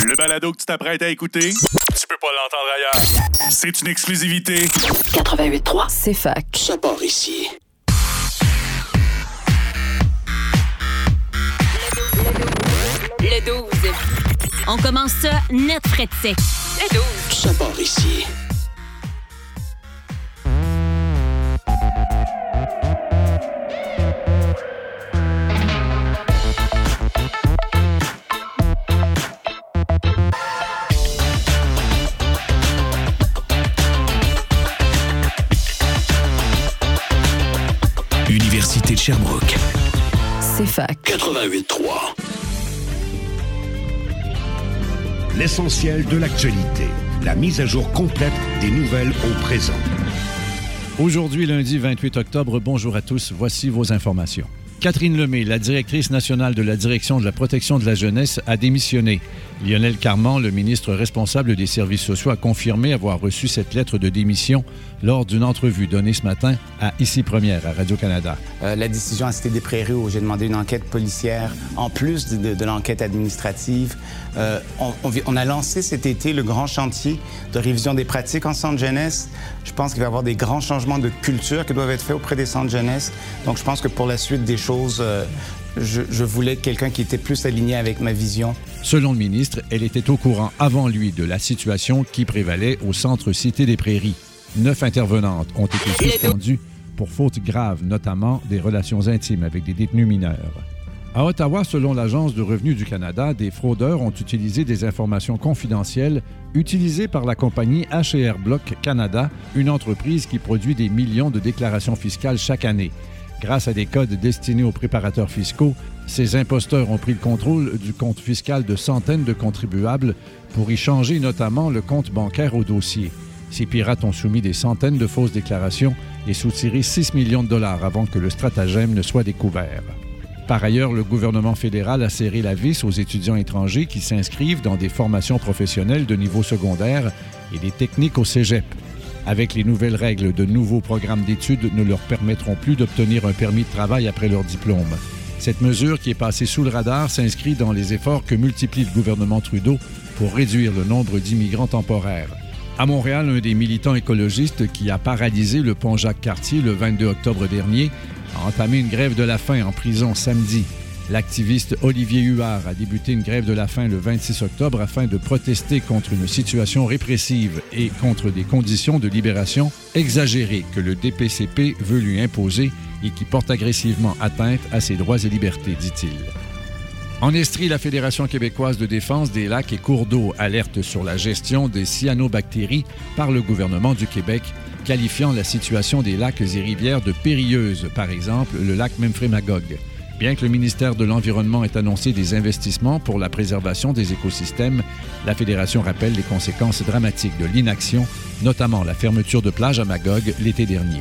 Le balado que tu t'apprêtes à écouter, tu peux pas l'entendre ailleurs. C'est une exclusivité. 88.3, c'est fac. Ça part ici. Le 12. On commence ça net frais de sec. Le 12. Ça part ici. Université de Sherbrooke. C'est fac. 88.3. L'essentiel de l'actualité. La mise à jour complète des nouvelles au présent. Aujourd'hui, lundi 28 octobre, bonjour à tous. Voici vos informations. Catherine Lemay, la directrice nationale de la Direction de la protection de la jeunesse, a démissionné. Lionel Carman, le ministre responsable des services sociaux, a confirmé avoir reçu cette lettre de démission lors d'une entrevue donnée ce matin à Ici Première, à Radio-Canada. La décision à Cité des Prairies où j'ai demandé une enquête policière en plus de l'enquête administrative. On a lancé cet été le grand chantier de révision des pratiques en centre jeunesse. Je pense qu'il va y avoir des grands changements de culture qui doivent être faits auprès des centres jeunesse. Donc, je pense que pour la suite des choses, je voulais quelqu'un qui était plus aligné avec ma vision. Selon le ministre, elle était au courant avant lui de la situation qui prévalait au centre Cité des Prairies. 9 intervenantes ont été suspendues pour fautes graves, notamment des relations intimes avec des détenus mineurs. À Ottawa, selon l'Agence de revenus du Canada, des fraudeurs ont utilisé des informations confidentielles utilisées par la compagnie H&R Block Canada, une entreprise qui produit des millions de déclarations fiscales chaque année. Grâce à des codes destinés aux préparateurs fiscaux, ces imposteurs ont pris le contrôle du compte fiscal de centaines de contribuables pour y changer notamment le compte bancaire au dossier. Ces pirates ont soumis des centaines de fausses déclarations et soutiré 6 millions de dollars avant que le stratagème ne soit découvert. Par ailleurs, le gouvernement fédéral a serré la vis aux étudiants étrangers qui s'inscrivent dans des formations professionnelles de niveau secondaire et des techniques au cégep. Avec les nouvelles règles, de nouveaux programmes d'études ne leur permettront plus d'obtenir un permis de travail après leur diplôme. Cette mesure, qui est passée sous le radar, s'inscrit dans les efforts que multiplie le gouvernement Trudeau pour réduire le nombre d'immigrants temporaires. À Montréal, un des militants écologistes qui a paralysé le pont Jacques-Cartier le 22 octobre dernier a entamé une grève de la faim en prison samedi. L'activiste Olivier Huard a débuté une grève de la faim le 26 octobre afin de protester contre une situation répressive et contre des conditions de libération exagérées que le DPCP veut lui imposer et qui portent agressivement atteinte à ses droits et libertés, dit-il. En Estrie, la Fédération québécoise de défense des lacs et cours d'eau alerte sur la gestion des cyanobactéries par le gouvernement du Québec, qualifiant la situation des lacs et rivières de périlleuse, par exemple le lac Memphremagog. Bien que le ministère de l'Environnement ait annoncé des investissements pour la préservation des écosystèmes, la Fédération rappelle les conséquences dramatiques de l'inaction, notamment la fermeture de plages à Magog l'été dernier.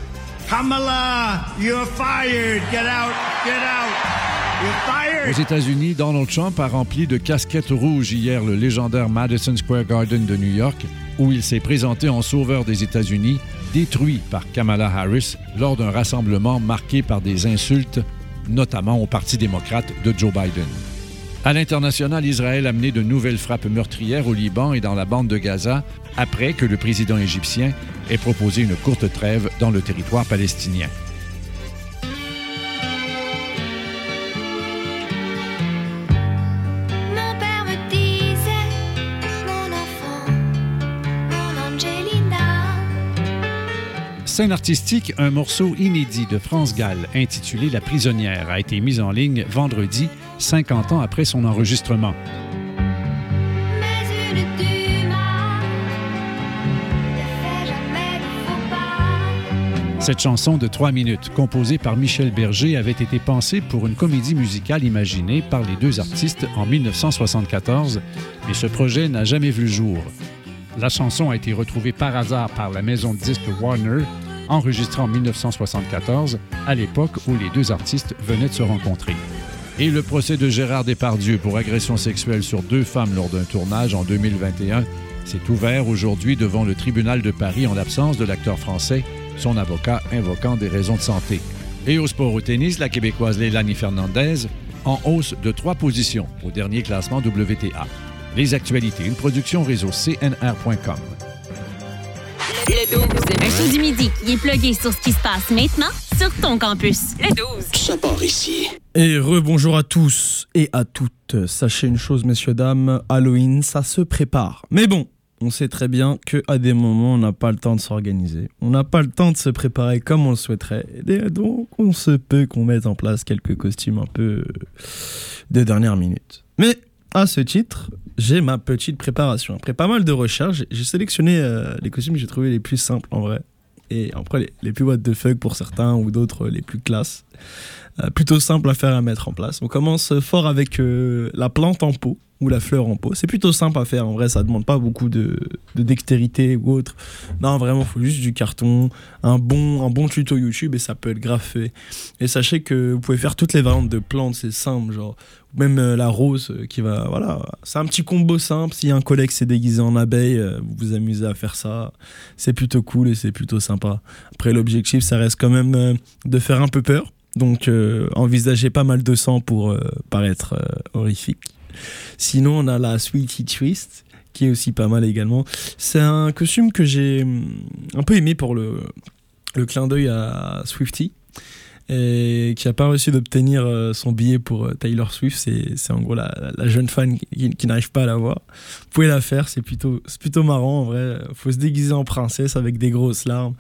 Kamala, you're fired! Get out! Get out! You're fired! Aux États-Unis, Donald Trump a rempli de casquettes rouges hier le légendaire Madison Square Garden de New York, où il s'est présenté en sauveur des États-Unis, détruit par Kamala Harris lors d'un rassemblement marqué par des insultes, notamment au Parti démocrate de Joe Biden. À l'international, Israël a mené de nouvelles frappes meurtrières au Liban et dans la bande de Gaza après que le président égyptien ait proposé une courte trêve dans le territoire palestinien. Mon père me disait, mon enfant, mon Angelina. Scène artistique, un morceau inédit de France Gall intitulé « La prisonnière » a été mis en ligne vendredi, 50 ans après son enregistrement. Mais une dumas ne fait jamais de faux pas. Cette chanson de 3 minutes, composée par Michel Berger, avait été pensée pour une comédie musicale imaginée par les deux artistes en 1974, mais ce projet n'a jamais vu le jour. La chanson a été retrouvée par hasard par la maison de disques Warner, enregistrée en 1974, à l'époque où les deux artistes venaient de se rencontrer. Et le procès de Gérard Depardieu pour agression sexuelle sur 2 femmes lors d'un tournage en 2021 s'est ouvert aujourd'hui devant le tribunal de Paris en l'absence de l'acteur français, son avocat invoquant des raisons de santé. Et au sport au tennis, la Québécoise Leilani Fernandez en hausse de 3 positions au dernier classement WTA. Les actualités, une production réseau CNR.com. Le 12. Un show du midi qui est plugué sur ce qui se passe maintenant sur ton campus. Le 12. Ça part ici. Et rebonjour à tous et à toutes. Sachez une chose, messieurs, dames, Halloween, ça se prépare. Mais bon, on sait très bien qu'à des moments, on n'a pas le temps de s'organiser. On n'a pas le temps de se préparer comme on le souhaiterait. Et donc, on se peut qu'on mette en place quelques costumes un peu de dernière minute. Mais à ce titre, j'ai ma petite préparation. Après pas mal de recherches, j'ai sélectionné les costumes que j'ai trouvés les plus simples en vrai. Et après, les plus what the fuck pour certains ou d'autres les plus classes. Plutôt simple à faire et à mettre en place. On commence fort avec la plante en pot ou la fleur en pot. C'est plutôt simple à faire. En vrai, ça demande pas beaucoup de dextérité ou autre. Non, vraiment, il faut juste du carton, un bon tuto YouTube et ça peut être grave fait. Et sachez que vous pouvez faire toutes les variantes de plantes, c'est simple, genre même la rose qui va, voilà, c'est un petit combo simple. Si un collègue s'est déguisé en abeille, vous vous amusez à faire ça. C'est plutôt cool et c'est plutôt sympa. Après, l'objectif, ça reste quand même de faire un peu peur. Donc, envisagez pas mal de sang pour paraître horrifique. Sinon, on a la Sweetie Twist, qui est aussi pas mal également. C'est un costume que j'ai un peu aimé pour le clin d'œil à Swiftie, et qui n'a pas réussi d'obtenir son billet pour Taylor Swift. C'est en gros la jeune fan qui n'arrive pas à l'avoir. Vous pouvez la faire, c'est plutôt marrant en vrai. Faut se déguiser en princesse avec des grosses larmes.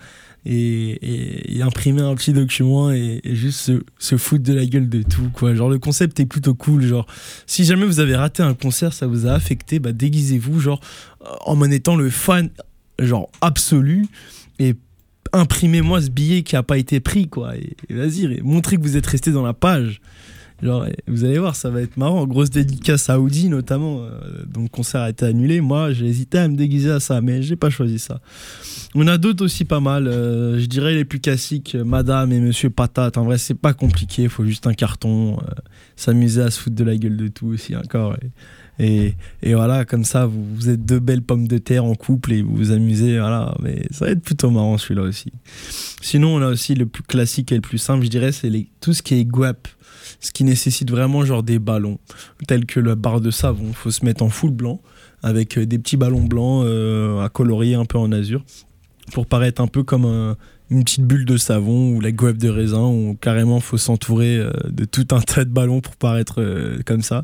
Et imprimer un petit document et juste se foutre de la gueule de tout, quoi. Genre, le concept est plutôt cool. Genre, si jamais vous avez raté un concert, ça vous a affecté, bah déguisez-vous genre en étant le fan genre absolu et imprimez-moi ce billet qui a pas été pris, quoi. Et vas-y, montrez que vous êtes resté dans la page. Genre, vous allez voir, ça va être marrant. Grosse dédicace à Audi notamment, dont le concert a été annulé. Moi, j'ai hésité à me déguiser à ça, mais j'ai pas choisi ça. On a d'autres aussi pas mal. Je dirais les plus classiques, Madame et Monsieur Patate. En vrai, c'est pas compliqué. Il faut juste un carton. S'amuser à se foutre de la gueule de tout aussi encore. Et voilà, comme ça, vous êtes deux belles pommes de terre en couple et vous vous amusez. Voilà, mais ça va être plutôt marrant celui-là aussi. Sinon, on a aussi le plus classique et le plus simple, je dirais, c'est tout ce qui est guap. Ce qui nécessite vraiment genre des ballons, tels que la barre de savon. Il faut se mettre en full blanc, avec des petits ballons blancs à colorier un peu en azur, pour paraître un peu comme une petite bulle de savon ou la guêpe de raisin, où carrément il faut s'entourer de tout un tas de ballons pour paraître comme ça.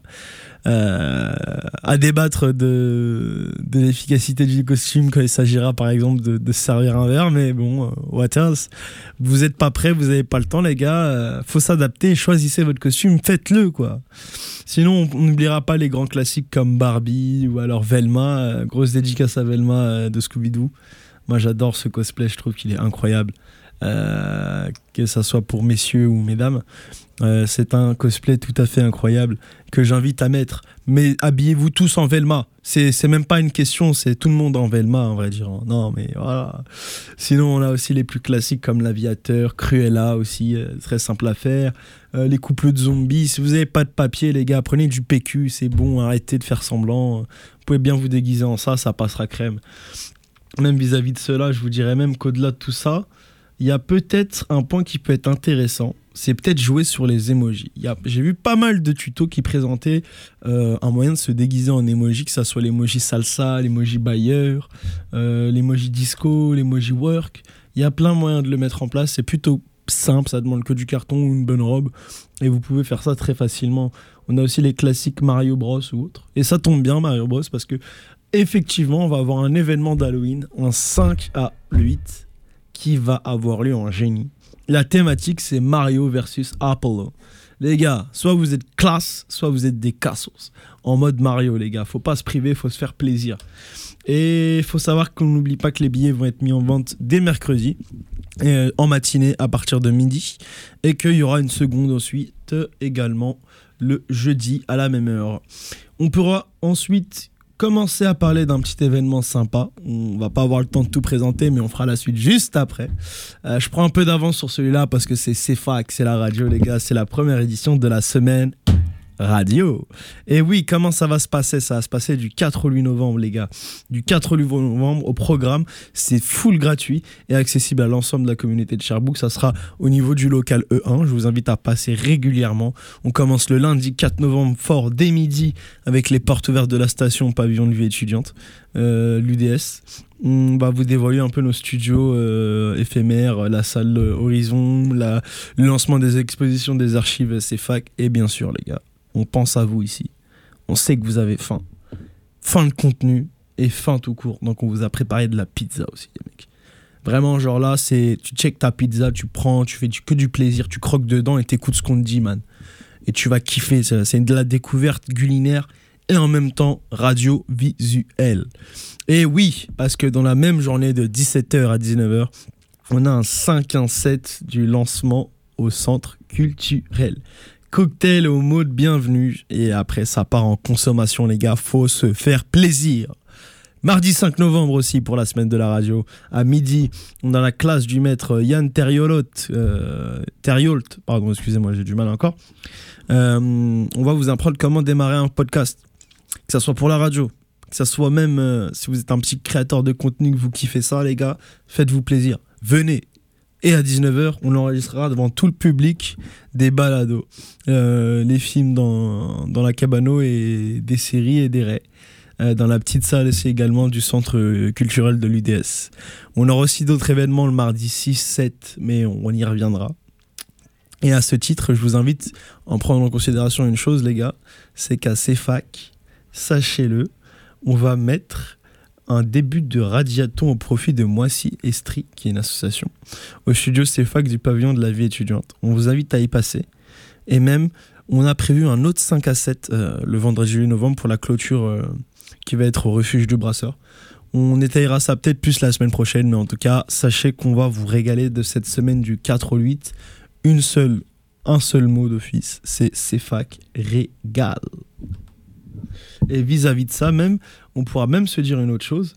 À débattre de l'efficacité du costume quand il s'agira par exemple de se servir un verre, mais bon, what else, vous êtes pas prêts, vous avez pas le temps les gars, faut s'adapter, choisissez votre costume, faites-le quoi. Sinon on n'oubliera pas les grands classiques comme Barbie ou alors Velma, grosse dédicace à Velma de Scooby-Doo. Moi j'adore ce cosplay, je trouve qu'il est incroyable, que ça soit pour messieurs ou mesdames. C'est un cosplay tout à fait incroyable que j'invite à mettre. Mais habillez-vous tous en Velma. C'est même pas une question, c'est tout le monde en Velma, en vrai dire. Non, mais voilà. Sinon, on a aussi les plus classiques comme l'Aviateur, Cruella aussi, très simple à faire. Les couples de zombies. Si vous n'avez pas de papier, les gars, prenez du PQ, c'est bon, arrêtez de faire semblant. Vous pouvez bien vous déguiser en ça, ça passera crème. Même vis-à-vis de cela, je vous dirais même qu'au-delà de tout ça, il y a peut-être un point qui peut être intéressant, c'est peut-être jouer sur les emojis. J'ai vu pas mal de tutos qui présentaient un moyen de se déguiser en emoji, que ça soit l'emoji salsa, l'emoji bayer, l'emoji disco, l'emoji work. Il y a plein de moyens de le mettre en place, c'est plutôt simple, ça demande que du carton ou une bonne robe, et vous pouvez faire ça très facilement. On a aussi les classiques Mario Bros ou autres, et ça tombe bien Mario Bros parce que effectivement, on va avoir un événement d'Halloween, un 5 à 8, qui va avoir lieu en génie. La thématique, c'est Mario versus Apollo. Les gars, soit vous êtes classe, soit vous êtes des cassos. En mode Mario, les gars. Faut pas se priver, faut se faire plaisir. Et il faut savoir qu'on n'oublie pas que les billets vont être mis en vente dès mercredi, en matinée à partir de midi. Et qu'il y aura une seconde ensuite également le jeudi à la même heure. On pourra ensuite commencer à parler d'un petit événement sympa. On va pas avoir le temps de tout présenter, mais on fera la suite juste après. Je prends un peu d'avance sur celui-là parce que c'est CFAC, c'est la radio, les gars. C'est la première édition de la semaine radio. Et oui, comment ça va se passer? Ça va se passer du 4 au 8 novembre, les gars. Du 4 au 8 novembre au programme. C'est full gratuit et accessible à l'ensemble de la communauté de Sherbrooke. Ça sera au niveau du local E1. Je vous invite à passer régulièrement. On commence le lundi 4 novembre fort dès midi avec les portes ouvertes de la station pavillon de vie étudiante, l'UDS. On va vous dévoiler un peu nos studios éphémères, la salle Horizon, le lancement des expositions des archives CFAC et bien sûr, les gars, on pense à vous ici. On sait que vous avez faim. Faim de contenu et faim tout court. Donc on vous a préparé de la pizza aussi, les mecs. Vraiment, genre là, tu checkes ta pizza, tu prends, tu fais que du plaisir, tu croques dedans et t'écoutes ce qu'on te dit, man. Et tu vas kiffer. C'est de la découverte culinaire et en même temps radio-visuelle. Et oui, parce que dans la même journée de 17h à 19h, on a un 5-1-7 du lancement au centre culturel. Cocktail au mot de bienvenue. Et après, ça part en consommation, les gars. Faut se faire plaisir. Mardi 5 novembre aussi pour la semaine de la radio. À midi, on a la classe du maître Yann Terriolt. Pardon, excusez-moi, j'ai du mal encore. On va vous apprendre comment démarrer un podcast. Que ça soit pour la radio, que ça soit même si vous êtes un petit créateur de contenu, que vous kiffez ça, les gars, faites-vous plaisir. Venez. Et à 19h, on enregistrera devant tout le public des balados, les films dans la cabano et des séries et des rays. Dans la petite salle aussi également du centre culturel de l'UDS. On aura aussi d'autres événements le mardi 6-7, mais on y reviendra. Et à ce titre, je vous invite à en prendre en considération une chose, les gars, c'est qu'à CFAC, sachez-le, on va mettre un début de radiaton au profit de Moissy Estrie, qui est une association, au studio CFAC du pavillon de la vie étudiante. On vous invite à y passer. Et même, on a prévu un autre 5 à 7 le vendredi 8 novembre pour la clôture qui va être au refuge du Brasseur. On étayera ça peut-être plus la semaine prochaine, mais en tout cas, sachez qu'on va vous régaler de cette semaine du 4 au 8. Un seul mot d'office, c'est CFAC régale. Et vis-à-vis de ça, même, on pourra même se dire une autre chose.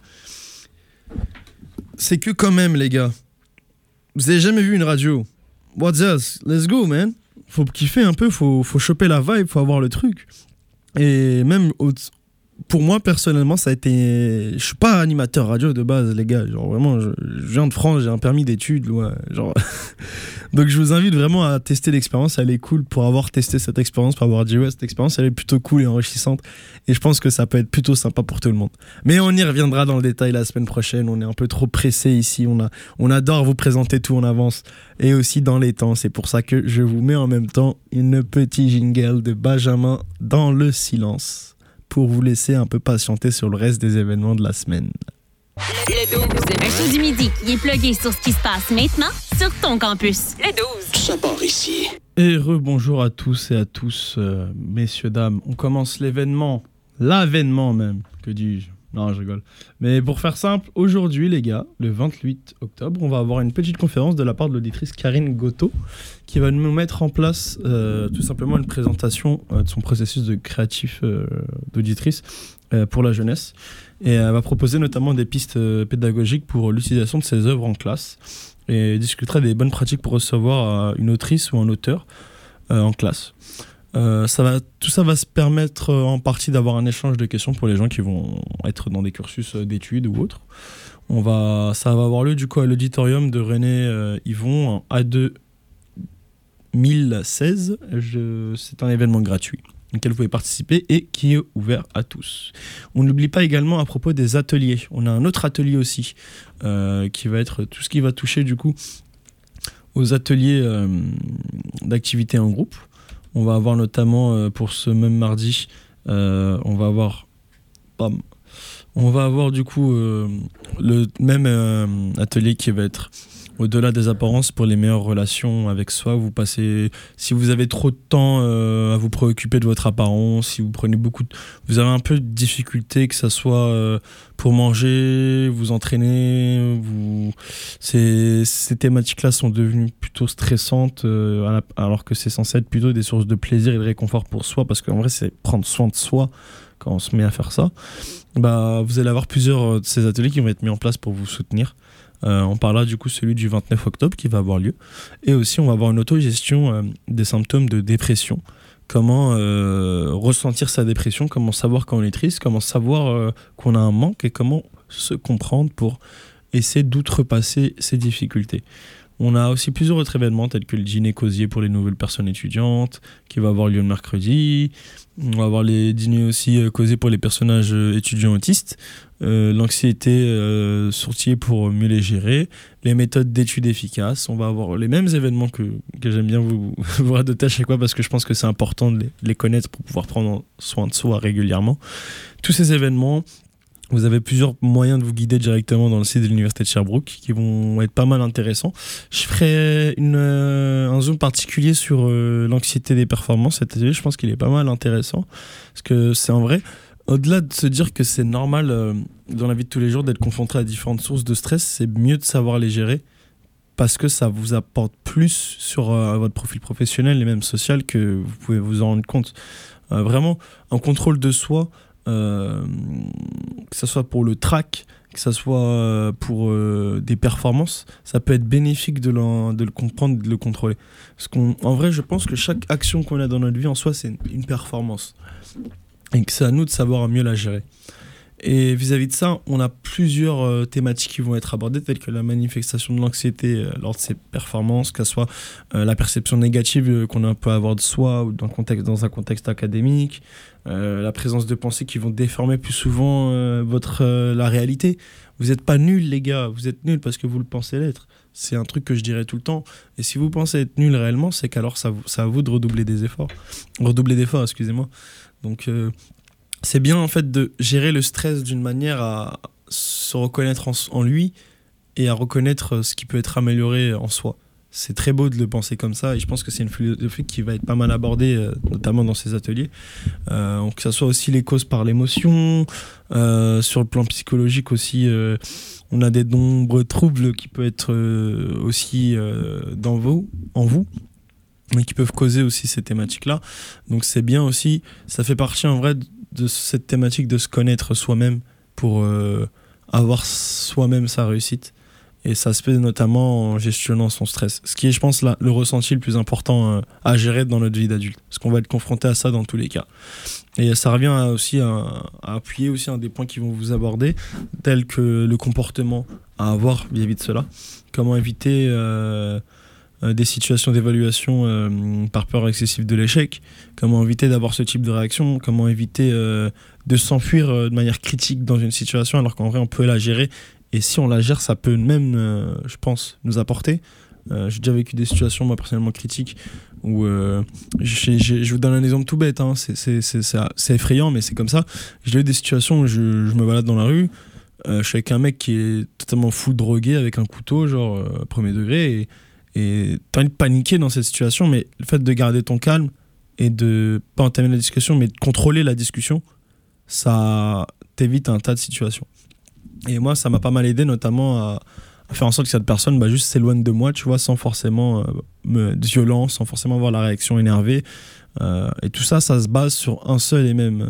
C'est que quand même, les gars, vous avez jamais vu une radio. What's else? Let's go, man. Faut kiffer un peu, faut choper la vibe, faut avoir le truc. Et même, pour moi, personnellement, ça a été... Je suis pas animateur radio de base, les gars. Genre, vraiment, je viens de France, j'ai un permis d'études. Ouais, genre... Donc, je vous invite vraiment à tester l'expérience. Elle est cool pour avoir testé cette expérience, pour avoir dit ouais, cette expérience, elle est plutôt cool et enrichissante. Et je pense que ça peut être plutôt sympa pour tout le monde. Mais on y reviendra dans le détail la semaine prochaine. On est un peu trop pressé ici. On adore vous présenter tout en avance et aussi dans les temps. C'est pour ça que je vous mets en même temps une petite jingle de Benjamin dans le silence, pour vous laisser un peu patienter sur le reste des événements de la semaine. Le 12. Un show du midi qui est plugué sur ce qui se passe maintenant sur ton campus. Le 12. Ça part ici. Et rebonjour à tous et à tous, messieurs, dames. On commence l'avènement même, que dis-je? Non, je rigole. Mais pour faire simple, aujourd'hui, les gars, le 28 octobre, on va avoir une petite conférence de la part de l'auditrice Karine Goto qui va nous mettre en place tout simplement une présentation de son processus de créatif d'auditrice pour la jeunesse. Et elle va proposer notamment des pistes pédagogiques pour l'utilisation de ses œuvres en classe et discutera des bonnes pratiques pour recevoir une autrice ou un auteur en classe. Tout ça va se permettre en partie d'avoir un échange de questions pour les gens qui vont être dans des cursus d'études ou autres. Ça va avoir lieu du coup à l'auditorium de René Yvon en A2 1016. C'est un événement gratuit auquel vous pouvez participer et qui est ouvert à tous. On n'oublie pas également à propos des ateliers. On a un autre atelier aussi qui va être tout ce qui va toucher du coup aux ateliers d'activités en groupe. On va avoir notamment pour ce même mardi, on va avoir du coup le même atelier qui va être au-delà des apparences pour les meilleures relations avec soi. Si vous avez trop de temps à vous préoccuper de votre apparence, si vous prenez vous avez un peu de difficulté, que ça soit pour manger, vous entraîner, ces thématiques-là sont devenues plutôt stressantes alors que c'est censé être plutôt des sources de plaisir et de réconfort pour soi, parce qu'en vrai c'est prendre soin de soi quand on se met à faire ça. Vous allez avoir plusieurs de ces ateliers qui vont être mis en place pour vous soutenir. On parlera du coup celui du 29 octobre qui va avoir lieu, et aussi on va avoir une autogestion des symptômes de dépression comment ressentir sa dépression, comment savoir quand on est triste, comment savoir qu'on a un manque et comment se comprendre pour essayer d'outrepasser ces difficultés. On a aussi plusieurs autres événements tels que le dîner cosier pour les nouvelles personnes étudiantes qui va avoir lieu le mercredi. On va avoir les dîners aussi cosiers pour les personnages étudiants autistes. L'anxiété sortie pour mieux les gérer. Les méthodes d'études efficaces. On va avoir les mêmes événements que j'aime bien vous radoter à chaque fois parce que je pense que c'est important de les connaître pour pouvoir prendre soin de soi régulièrement. Tous ces événements, vous avez plusieurs moyens de vous guider directement dans le site de l'Université de Sherbrooke qui vont être pas mal intéressants. Je ferai un zoom particulier sur l'anxiété des performances. Cet atelier, je pense qu'il est pas mal intéressant parce que c'est en vrai, au-delà de se dire que c'est normal dans la vie de tous les jours d'être confronté à différentes sources de stress, c'est mieux de savoir les gérer parce que ça vous apporte plus sur votre profil professionnel et même social que vous pouvez vous en rendre compte. Vraiment, un contrôle de soi, que ce soit pour le track, que ce soit pour des performances, ça peut être bénéfique de le comprendre, de le contrôler. Parce qu'en vrai, je pense que chaque action qu'on a dans notre vie en soi, c'est une performance. Et que c'est à nous de savoir mieux la gérer. Et vis-à-vis de ça, on a plusieurs thématiques qui vont être abordées, telles que la manifestation de l'anxiété lors de ces performances, que ce soit la perception négative qu'on peut avoir de soi ou dans un contexte académique, la présence de pensées qui vont déformer plus souvent la réalité. Vous n'êtes pas nuls, les gars, vous êtes nuls parce que vous le pensez l'être. C'est un truc que je dirais tout le temps. Et si vous pensez être nul réellement, c'est qu'alors c'est à vous de redoubler d'efforts. Donc c'est bien en fait de gérer le stress d'une manière à se reconnaître en lui et à reconnaître ce qui peut être amélioré en soi. C'est très beau de le penser comme ça et je pense que c'est une philosophie qui va être pas mal abordée, notamment dans ces ateliers. Que ça soit aussi les causes par l'émotion, sur le plan psychologique aussi, on a des nombreux troubles qui peuvent être aussi en vous, mais qui peuvent causer aussi ces thématiques-là. Donc c'est bien aussi, ça fait partie en vrai de cette thématique de se connaître soi-même pour avoir soi-même sa réussite. Et ça se fait notamment en gestionnant son stress. Ce qui est, je pense, le ressenti le plus important à gérer dans notre vie d'adulte. Parce qu'on va être confronté à ça dans tous les cas. Et ça revient aussi à appuyer aussi un des points qui vont vous aborder, tels que le comportement à avoir vis-à-vis de cela. Comment éviter des situations d'évaluation par peur excessive de l'échec. Comment éviter d'avoir ce type de réaction. Comment éviter de s'enfuir de manière critique dans une situation alors qu'en vrai on peut la gérer. Et si on la gère, ça peut même, je pense, nous apporter. J'ai déjà vécu des situations, moi, personnellement critiques, où je vous donne un exemple tout bête, hein, c'est effrayant, mais c'est comme ça. J'ai eu des situations où je me balade dans la rue, je suis avec un mec qui est totalement fou drogué, avec un couteau, genre premier degré, et t'as envie de paniquer dans cette situation, mais le fait de garder ton calme, et de pas entamer la discussion, mais de contrôler la discussion, ça t'évite un tas de situations. Et moi, ça m'a pas mal aidé, notamment à faire en sorte que cette personne juste s'éloigne de moi, tu vois, sans forcément de violence, sans forcément avoir la réaction énervée. Et tout ça, ça se base sur une seule et même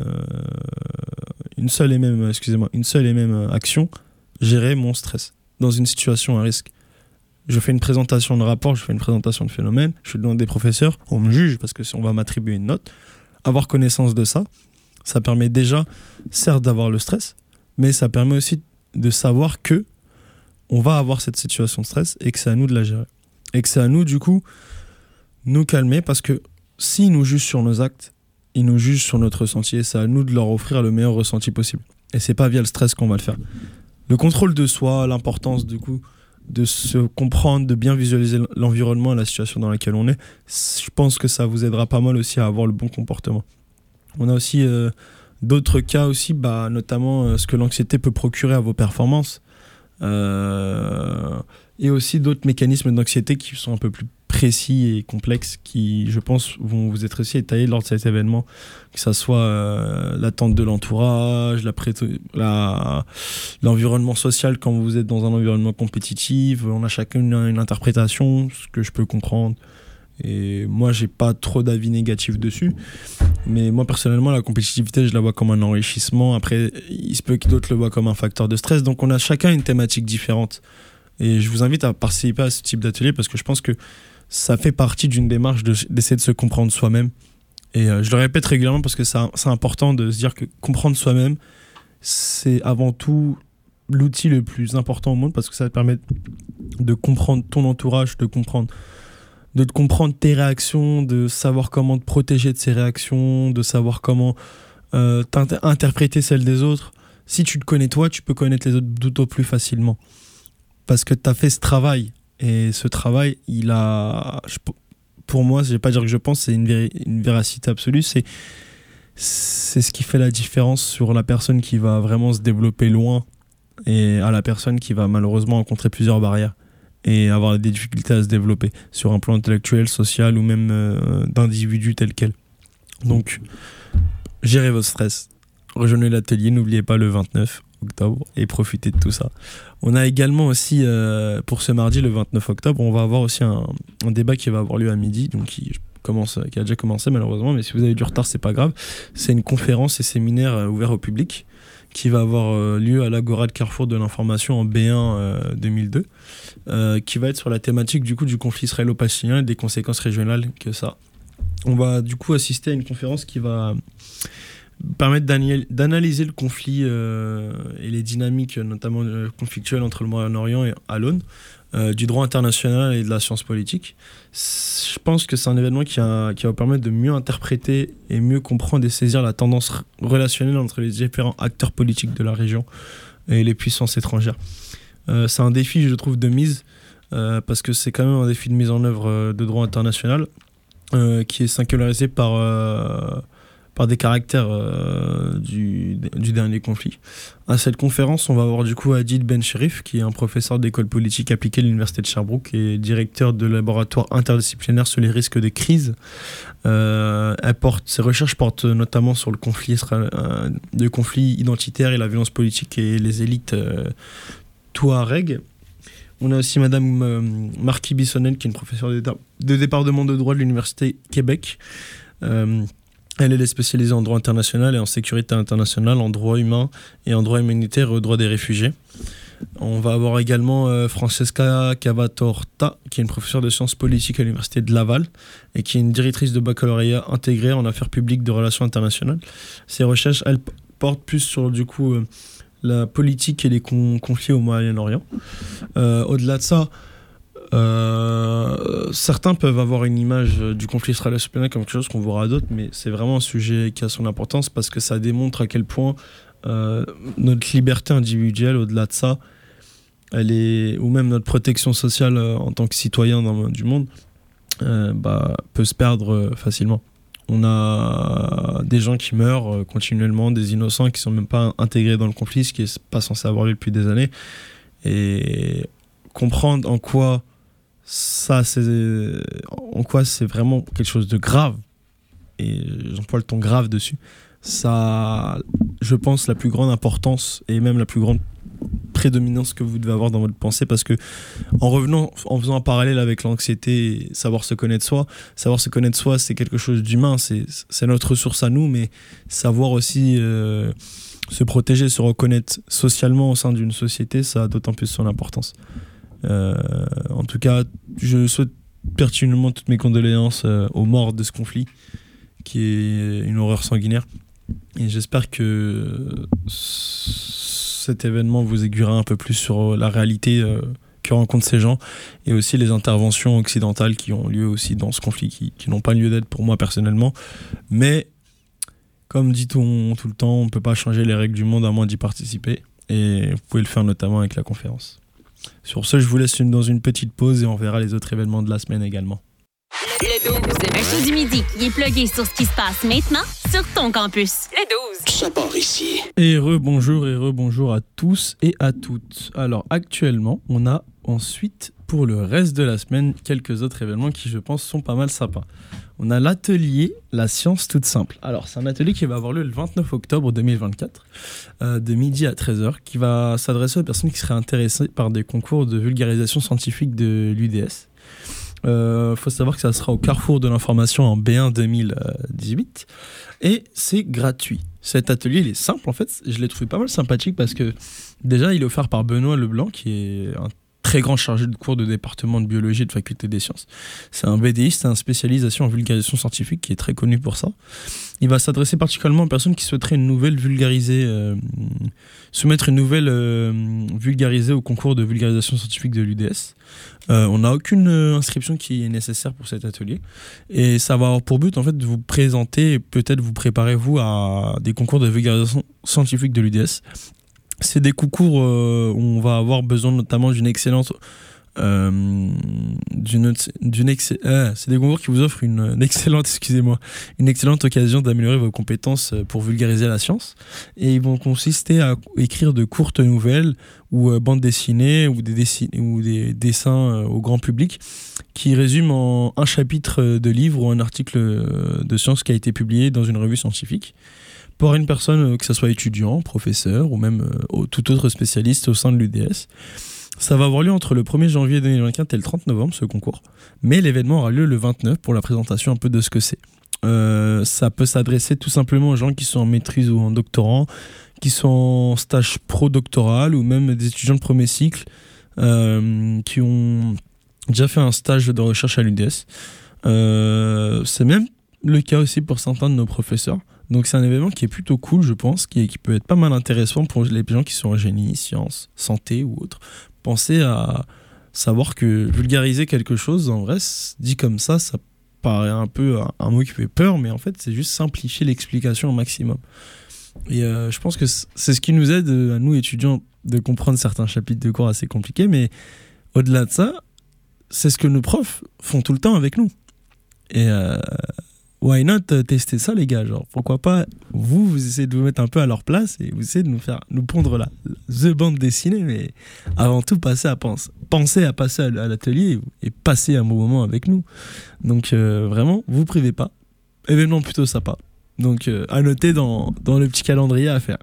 action, gérer mon stress dans une situation à risque. Je fais une présentation de rapport, je fais une présentation de phénomène, je suis devant des professeurs, on me juge parce que on va m'attribuer une note. Avoir connaissance de ça, ça permet déjà, certes, d'avoir le stress, mais ça permet aussi de savoir que on va avoir cette situation de stress et que c'est à nous de la gérer. Et que c'est à nous, du coup, nous calmer parce que s'ils nous jugent sur nos actes, ils nous jugent sur notre ressenti et c'est à nous de leur offrir le meilleur ressenti possible. Et c'est pas via le stress qu'on va le faire. Le contrôle de soi, l'importance, du coup, de se comprendre, de bien visualiser l'environnement et la situation dans laquelle on est, je pense que ça vous aidera pas mal aussi à avoir le bon comportement. On a aussi d'autres cas aussi, notamment ce que l'anxiété peut procurer à vos performances. Et aussi d'autres mécanismes d'anxiété qui sont un peu plus précis et complexes qui, je pense, vont vous être aussi étayés lors de cet événement. Que ça soit l'attente de l'entourage, l'environnement social quand vous êtes dans un environnement compétitif. On a chacun une interprétation, ce que je peux comprendre. Et moi, j'ai pas trop d'avis négatifs dessus. Mais moi, personnellement, la compétitivité, je la vois comme un enrichissement. Après, il se peut que d'autres le voient comme un facteur de stress. Donc, on a chacun une thématique différente. Et je vous invite à participer à ce type d'atelier parce que je pense que ça fait partie d'une démarche d'essayer de se comprendre soi-même Et je le répète régulièrement parce que c'est important de se dire que comprendre soi-même, c'est avant tout l'outil le plus important au monde, parce que ça te permet de comprendre ton entourage, de te comprendre tes réactions, de savoir comment te protéger de ces réactions, de savoir comment interpréter celles des autres. Si tu te connais toi, tu peux connaître les autres d'autant plus facilement. Parce que tu as fait ce travail. Et ce travail, pour moi, je ne vais pas dire que je pense, c'est une véracité absolue. C'est ce qui fait la différence sur la personne qui va vraiment se développer loin et à la personne qui va malheureusement rencontrer plusieurs barrières et avoir des difficultés à se développer sur un plan intellectuel, social ou même d'individu tel quel. Donc, gérez votre stress. Rejoignez l'atelier, n'oubliez pas le 29 octobre et profitez de tout ça. On a également aussi, pour ce mardi, le 29 octobre, on va avoir aussi un débat qui va avoir lieu à midi, donc qui a déjà commencé malheureusement, mais si vous avez du retard, c'est pas grave. C'est une conférence et séminaire ouvert au public qui va avoir lieu à l'Agora de Carrefour de l'information en B1 2002, qui va être sur la thématique du conflit israélo-palestinien et des conséquences régionales que ça. On va du coup assister à une conférence qui va permettre d'analyser le conflit et les dynamiques, notamment conflictuelles entre le Moyen-Orient et à l'aune du droit international et de la science politique. Je pense que c'est un événement qui va permettre de mieux interpréter et mieux comprendre et saisir la tendance relationnelle entre les différents acteurs politiques de la région et les puissances étrangères. C'est un défi, je trouve, de mise, parce que c'est quand même un défi de mise en œuvre de droit international qui est singularisé par des caractères du dernier conflit. À cette conférence, on va avoir du coup Hadid Ben Cherif, qui est un professeur d'école politique appliquée à l'université de Sherbrooke et directeur de laboratoire interdisciplinaire sur les risques de crise. Ses recherches portent notamment sur le conflit identitaire et la violence politique et les élites touareg. On a aussi Madame Marquis Bissonnel, qui est une professeure de département de droit de l'université Québec. Elle est spécialisée en droit international et en sécurité internationale, en droit humain et en droit humanitaire et au droit des réfugiés. On va avoir également Francesca Cavatorta, qui est une professeure de sciences politiques à l'université de Laval et qui est une directrice de baccalauréat intégrée en affaires publiques de relations internationales. Ses recherches, elles, portent plus sur du coup la politique et les conflits au Moyen-Orient. Au-delà de ça, certains peuvent avoir une image du conflit israélo-palestinien comme quelque chose qu'on verra d'autres, mais c'est vraiment un sujet qui a son importance parce que ça démontre à quel point notre liberté individuelle, au-delà de ça, ou même notre protection sociale en tant que citoyen du monde, peut se perdre facilement. On a des gens qui meurent continuellement, des innocents qui sont même pas intégrés dans le conflit, ce qui est pas censé avoir lieu depuis des années, et comprendre en quoi c'est vraiment quelque chose de grave, et j'emploie le ton grave dessus, ça, je pense, la plus grande importance et même la plus grande prédominance que vous devez avoir dans votre pensée, parce que en faisant un parallèle avec l'anxiété, savoir se connaître soi, c'est quelque chose d'humain, c'est notre ressource à nous, mais savoir aussi se protéger, se reconnaître socialement au sein d'une société, ça a d'autant plus son importance. En tout cas, je souhaite pertinemment toutes mes condoléances aux morts de ce conflit, qui est une horreur sanguinaire. Et j'espère que cet événement vous aiguillera un peu plus sur la réalité que rencontrent ces gens, et aussi les interventions occidentales qui ont lieu aussi dans ce conflit, qui n'ont pas lieu d'être pour moi personnellement. Mais, comme dit-on tout le temps, on ne peut pas changer les règles du monde à moins d'y participer. Et vous pouvez le faire notamment avec la conférence. Sur ce, je vous laisse dans une petite pause et on verra les autres événements de la semaine également. Un show du midi qui est plugué sur ce qui se passe maintenant sur ton campus. Les 12. Ça part ici. Et rebonjour à tous et à toutes. Alors actuellement, on a ensuite, pour le reste de la semaine, quelques autres événements qui, je pense, sont pas mal sympas. On a l'atelier La Science Toute Simple. Alors, c'est un atelier qui va avoir lieu le 29 octobre 2024, de midi à 13h, qui va s'adresser aux personnes qui seraient intéressées par des concours de vulgarisation scientifique de l'UDS. Faut savoir que ça sera au Carrefour de l'information en B1 2018 et c'est gratuit. Cet atelier, il est simple en fait, je l'ai trouvé pas mal sympathique parce que déjà il est offert par Benoît Leblanc, qui est un très grand chargé de cours de département de biologie et de faculté des sciences. C'est un BDI, c'est un spécialisation en vulgarisation scientifique qui est très connu pour ça. Il va s'adresser particulièrement aux personnes qui souhaiteraient soumettre une nouvelle vulgarisée au concours de vulgarisation scientifique de l'UDS. On n'a aucune inscription qui est nécessaire pour cet atelier et ça va avoir pour but en fait de vous présenter et peut-être vous préparer vous à des concours de vulgarisation scientifique de l'UDS. C'est des concours où on va avoir besoin notamment d'une excellente c'est des concours qui vous offrent une excellente occasion d'améliorer vos compétences pour vulgariser la science et ils vont consister à écrire de courtes nouvelles ou bandes dessinées ou des dessins au grand public qui résument en un chapitre de livre ou un article de science qui a été publié dans une revue scientifique pour une personne, que ce soit étudiant, professeur ou même tout autre spécialiste au sein de l'UDS. Ça va avoir lieu entre le 1er janvier 2024 et le 30 novembre, ce concours. Mais l'événement aura lieu le 29 pour la présentation un peu de ce que c'est. Ça peut s'adresser tout simplement aux gens qui sont en maîtrise ou en doctorant, qui sont en stage pro-doctoral ou même des étudiants de premier cycle qui ont déjà fait un stage de recherche à l'UDS. C'est même le cas aussi pour certains de nos professeurs. Donc c'est un événement qui est plutôt cool, je pense, qui peut être pas mal intéressant pour les gens qui sont en génie, sciences, santé ou autre. Pensez à savoir que vulgariser quelque chose, en vrai, dit comme ça paraît un peu un mot qui fait peur, mais en fait c'est juste simplifier l'explication au maximum. Et je pense que c'est ce qui nous aide, à nous étudiants, de comprendre certains chapitres de cours assez compliqués, mais au-delà de ça, c'est ce que nos profs font tout le temps avec nous. Et why not tester ça, les gars, genre pourquoi pas vous essayez de vous mettre un peu à leur place et vous essayez de nous pondre the bande dessinée, mais avant tout pensez à passer à l'atelier et passer un bon moment avec nous. Donc vraiment, vous privez pas, événement plutôt sympa. Donc à noter dans le petit calendrier à faire.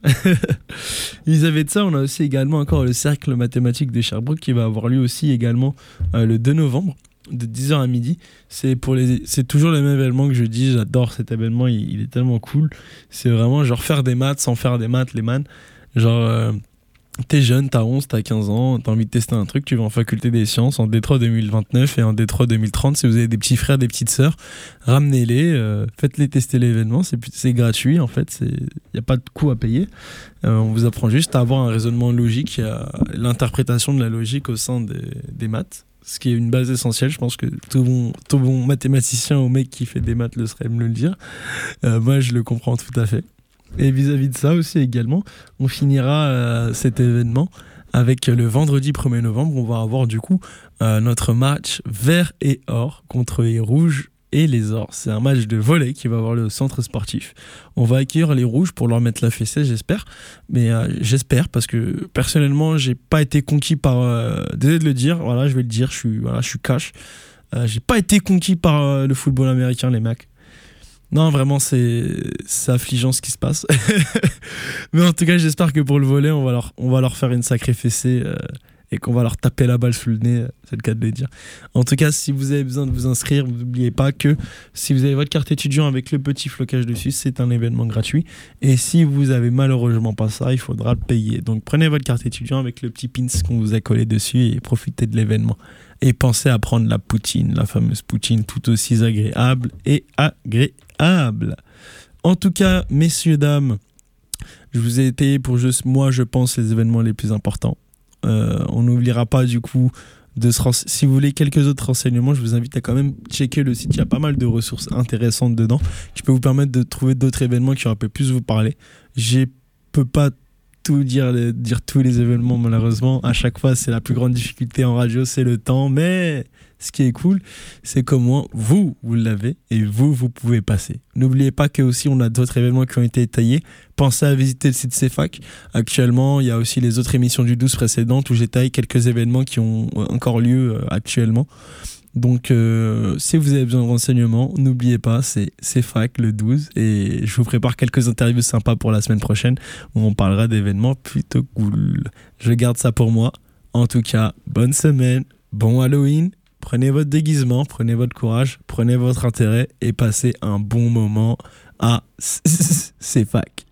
Vis-à-vis de ça, on a aussi également encore le cercle mathématique de Sherbrooke qui va avoir lieu aussi également le 2 novembre. De 10h à midi, c'est toujours le même événement que je dis, j'adore cet événement, il est tellement cool. C'est vraiment genre faire des maths sans faire des maths, les man. Genre t'es jeune, t'as 11, t'as 15 ans, t'as envie de tester un truc, tu vas en faculté des sciences en D3 2029 et en D3 2030. Si vous avez des petits frères, des petites sœurs, ramenez-les, faites-les tester l'événement, c'est gratuit en fait, il n'y a pas de coût à payer. On vous apprend juste à avoir un raisonnement logique, l'interprétation de la logique au sein des maths. Ce qui est une base essentielle, je pense que tout bon mathématicien ou mec qui fait des maths le saurait me le dire. Moi, je le comprends tout à fait. Et vis-à-vis de ça aussi également, on finira cet événement avec le vendredi 1er novembre. On va avoir du coup notre match vert et or contre les rouges et les ors. C'est un match de volley qui va avoir lieu au centre sportif. On va accueillir les rouges pour leur mettre la fessée, j'espère. Mais j'espère parce que personnellement, j'ai pas été conquis par... désolé de le dire, voilà, je vais le dire, je suis cash. J'ai pas été conquis par le football américain, les mecs. Non, vraiment, c'est affligeant ce qui se passe. Mais en tout cas, j'espère que pour le volley, on va leur faire une sacrée fessée et qu'on va leur taper la balle sous le nez, c'est le cas de le dire. En tout cas, si vous avez besoin de vous inscrire, n'oubliez pas que si vous avez votre carte étudiant avec le petit flocage dessus, c'est un événement gratuit. Et si vous avez malheureusement pas ça, il faudra le payer. Donc prenez votre carte étudiant avec le petit pins qu'on vous a collé dessus et profitez de l'événement. Et pensez à prendre la poutine, la fameuse poutine, tout aussi agréable et agréable. En tout cas, messieurs, dames, je vous ai étayé pour juste, moi, je pense, les événements les plus importants. On n'oubliera pas du coup si vous voulez quelques autres renseignements, je vous invite à quand même checker le site. Il y a pas mal de ressources intéressantes dedans qui peuvent vous permettre de trouver d'autres événements qui auraient pu plus vous parler. Je peux pas tout dire tous les événements, malheureusement. À chaque fois, c'est la plus grande difficulté en radio, c'est le temps. Mais ce qui est cool, c'est comment vous l'avez et vous pouvez passer. N'oubliez pas que aussi on a d'autres événements qui ont été étayés. Pensez à visiter le site CFAC. Actuellement, il y a aussi les autres émissions du 12 précédentes où j'étaye quelques événements qui ont encore lieu actuellement. Donc, si vous avez besoin de renseignements, n'oubliez pas, c'est CFAC le 12 et je vous prépare quelques interviews sympas pour la semaine prochaine où on parlera d'événements plutôt cool. Je garde ça pour moi. En tout cas, bonne semaine, bon Halloween. Prenez votre déguisement, prenez votre courage, prenez votre intérêt et passez un bon moment à CFAC.